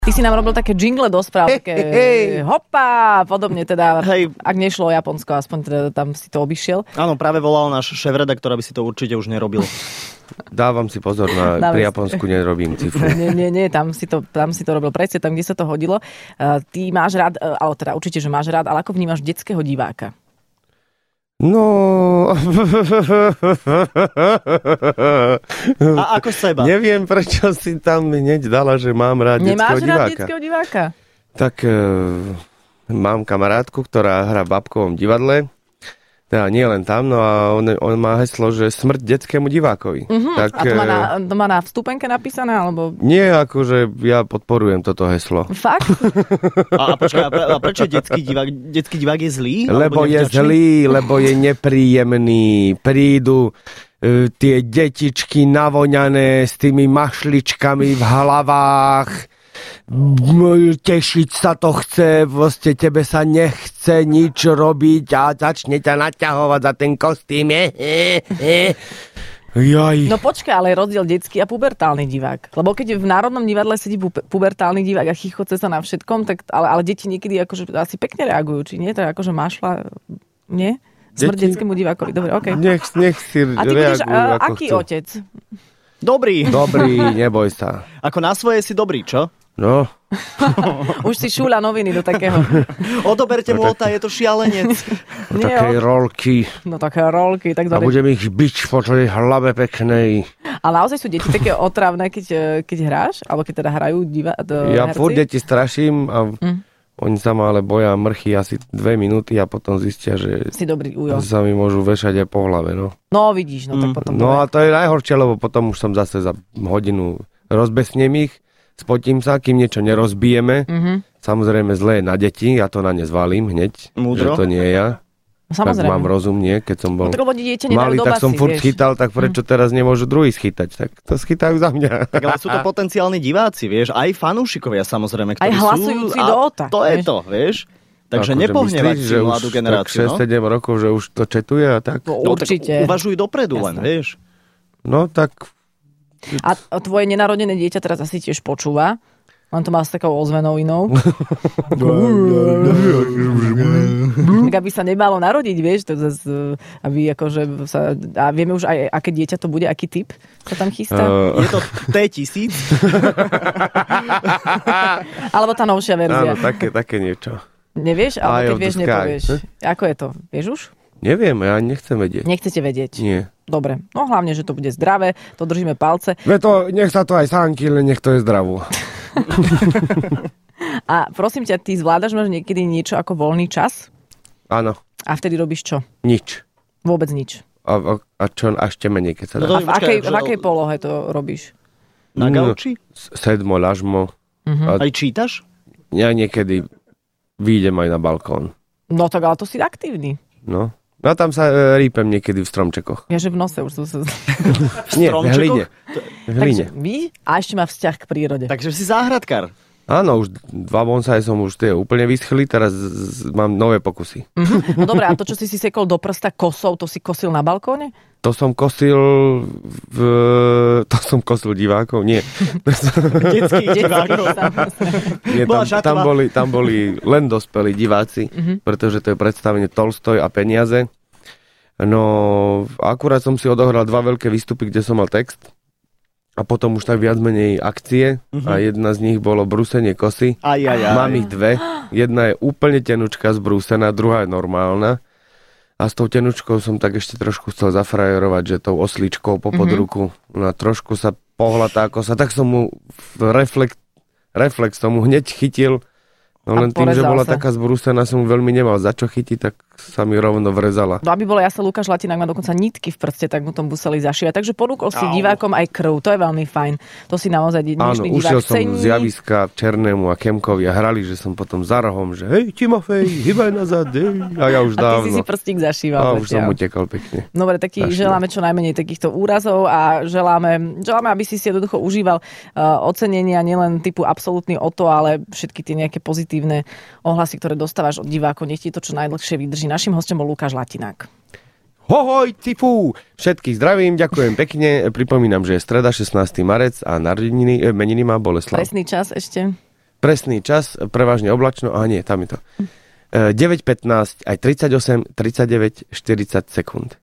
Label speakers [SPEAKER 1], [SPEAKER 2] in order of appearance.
[SPEAKER 1] Ty si nám robil také jingle do správ, také hopa, podobne teda, ak nešlo o Japonsko, aspoň teda tam si to obišiel.
[SPEAKER 2] Áno, práve volal náš šéfredaktor, aby si to určite už nerobil.
[SPEAKER 3] Dávam si pozor, pri Japonsku nerobím cifu.
[SPEAKER 1] Nie, tam si to robil presne, tam, kde sa to hodilo. Ty máš rád, ale teda určite, že máš rád, ale ako vnímaš detského diváka?
[SPEAKER 3] No...
[SPEAKER 2] A ako seba?
[SPEAKER 3] Neviem, prečo si tam hneď dala, že mám rád detského diváka.
[SPEAKER 1] Nemáš rád detského diváka?
[SPEAKER 3] Tak mám kamarátku, ktorá hrá v babkovom divadle. Teda nie len tam, no a on má heslo, že smrť detskému divákovi.
[SPEAKER 1] Tak, a to má na vstupenke napísané, alebo...
[SPEAKER 3] Nie, akože ja podporujem toto heslo.
[SPEAKER 1] Fakt?
[SPEAKER 2] A prečo detský divák je zlý?
[SPEAKER 3] Lebo je zlý, lebo je nepríjemný. Prídu tie detičky navoňané s tými mašličkami v hlavách. Tešiť sa to chce, vlastne tebe sa nechce nič robiť a začne ťa naťahovať za ten kostým.
[SPEAKER 1] No počkaj, ale je rozdiel detský a pubertálny divák. Lebo keď v Národnom divadle sedí pubertálny divák a chichoce sa na všetkom, tak, ale deti niekedy akože asi pekne reagujú, či nie? Tak akože mášla, nie? Smrť detskému divákovi, dobre, okej.
[SPEAKER 3] Nech si reagujú. A ty budeš
[SPEAKER 1] aký chcú. Otec?
[SPEAKER 2] Dobrý,
[SPEAKER 3] neboj sa.
[SPEAKER 2] Ako na svoje si dobrý, čo?
[SPEAKER 3] No.
[SPEAKER 1] Už si šúľa noviny do takého.
[SPEAKER 2] Odoberte mu ota, je to šialenec.
[SPEAKER 3] Takej rolky.
[SPEAKER 1] No také rolky. Tak
[SPEAKER 3] a budem ich biť po tej hlave peknej.
[SPEAKER 1] A naozaj sú deti také otravné, keď hráš? Alebo keď teda hrajú
[SPEAKER 3] Ja
[SPEAKER 1] herci?
[SPEAKER 3] furt deti straším a oni sa ma ale boja mrchy asi 2 minúty a potom zistia, že
[SPEAKER 1] si dobrý ujo.
[SPEAKER 3] Sa mi môžu vešať aj po hlave. No
[SPEAKER 1] vidíš, tak potom...
[SPEAKER 3] No a to je najhoršie, lebo potom už som zase za hodinu rozbesnem ich. Spotím sa, kým niečo nerozbijeme. Samozrejme zlé je na deti, ja to na ne zvalím hneď,
[SPEAKER 2] múdro.
[SPEAKER 3] Že to nie je ja.
[SPEAKER 1] Samozrejme.
[SPEAKER 3] Tak mám rozum, nie? Keď som bol
[SPEAKER 1] malý,
[SPEAKER 3] tak som furt
[SPEAKER 1] vieš.
[SPEAKER 3] chytal, tak prečo teraz nemôžu druhý schytať? Tak to schytajú za mňa.
[SPEAKER 2] Tak ale sú to potenciálni diváci, vieš, aj fanúšikovia samozrejme, ktorí
[SPEAKER 1] aj hlasujúci
[SPEAKER 2] sú...
[SPEAKER 1] do ota.
[SPEAKER 2] To je to, vieš. Takže nepohnevať si mladú generáciu.
[SPEAKER 3] 6-7 rokov, že už to četuje a tak.
[SPEAKER 1] No, určite.
[SPEAKER 2] Tak uvažuj dopredu len, vieš.
[SPEAKER 3] No tak...
[SPEAKER 1] A tvoje nenarodené dieťa teraz asi tiež počúva. Len to má s takou ozvenou inou. Tak aby sa nemalo narodiť, vieš, to zase, aby akože sa... A vieme už aj, aké dieťa to bude, aký typ sa tam chystá?
[SPEAKER 2] Je to T1000?
[SPEAKER 1] Alebo tá novšia verzia.
[SPEAKER 3] Áno, také niečo.
[SPEAKER 1] Nevieš? Alebo keď vieš, nepovieš. Ako je to? Vieš už?
[SPEAKER 3] Neviem, ja nechcem vedieť.
[SPEAKER 1] Nechcete vedieť?
[SPEAKER 3] Nie.
[SPEAKER 1] Dobre. No hlavne, že to bude zdravé, to držíme palce.
[SPEAKER 3] Nech sa to aj sánky, len nech to je zdravú.
[SPEAKER 1] A prosím ťa, ty zvládaš máš niekedy niečo ako voľný čas?
[SPEAKER 3] Áno.
[SPEAKER 1] A vtedy robíš čo?
[SPEAKER 3] Nič.
[SPEAKER 1] Vôbec nič.
[SPEAKER 3] A čo ešte menej, keď sa dá.
[SPEAKER 1] A v akej polohe to robíš?
[SPEAKER 2] Na gauči?
[SPEAKER 3] Sedmo, ľažmo.
[SPEAKER 2] Aj čítaš?
[SPEAKER 3] Ja niekedy výjdem aj na balkón.
[SPEAKER 1] No tak ale to si aktívny.
[SPEAKER 3] No a tam sa rýpem niekedy v stromčekoch.
[SPEAKER 1] Ja, že v nose už som sa...
[SPEAKER 3] Nie, v hline.
[SPEAKER 1] Takže vy a ešte má vzťah k prírode.
[SPEAKER 2] Takže si záhradkár.
[SPEAKER 3] Áno, už 2 bonsai som už úplne vyschli, teraz mám nové pokusy.
[SPEAKER 1] No dobré, a to, čo si sekol do prsta kosou, to si kosil na balkóne?
[SPEAKER 3] To som kosil divákov, nie.
[SPEAKER 2] Detských divákov.
[SPEAKER 3] Nie, tam boli len dospelí diváci, pretože to je predstavenie Tolstoj a peniaze. No, akurát som si odohral 2 veľké výstupy, kde som mal text. A potom už tak viac menej akcie. A jedna z nich bolo brúsenie kosy. Mám ich 2. Jedna je úplne tenučka zbrúsená, druhá je normálna. A s tou tenučkou som tak ešte trošku chcel zafrajerovať, že tou osličkou po podruku. No a trošku sa pohla tá kosa. Tak som mu reflex tomu hneď chytil. No len tým, že bola taká zbrúsená, som mu veľmi nemal za čo chytiť, tak sa mi rovno vrezala.
[SPEAKER 1] No aby bolo jasné, Lukáš Latinák má dokonca nitky v prste, tak mu to museli zašívať. Takže ponúkol si divákom aj krv, to je veľmi fajn. To si naozaj dnešný divák cení.
[SPEAKER 3] Áno, ušiel som z javiska Černému a Kemkovi a hrali, že som potom za rohom, že hej, Timofej, hýbaj nazad, a ja už dávno.
[SPEAKER 1] A ty si prstík zašíval.
[SPEAKER 3] A už som utekal pekne.
[SPEAKER 1] Dobre, tak želáme čo najmenej takýchto úrazov a želáme, aby si jednoducho užíval ocenenia nielen typu absolútny Oto, ale všetky tie nejaké pozitívne ohlasy, ktoré dostávaš od divákov. Nech ti to čo najdlhšie vydrží. Naším hostom bol Lukáš Latinák.
[SPEAKER 3] Hoj, cifu! Všetkých zdravím, ďakujem pekne. Pripomínam, že je streda 16. marec a meniny má Boleslav.
[SPEAKER 1] Presný čas ešte?
[SPEAKER 3] Presný čas, prevažne oblačno, nie, tam je to. 9:15, aj 38, 39, 40 sekúnd.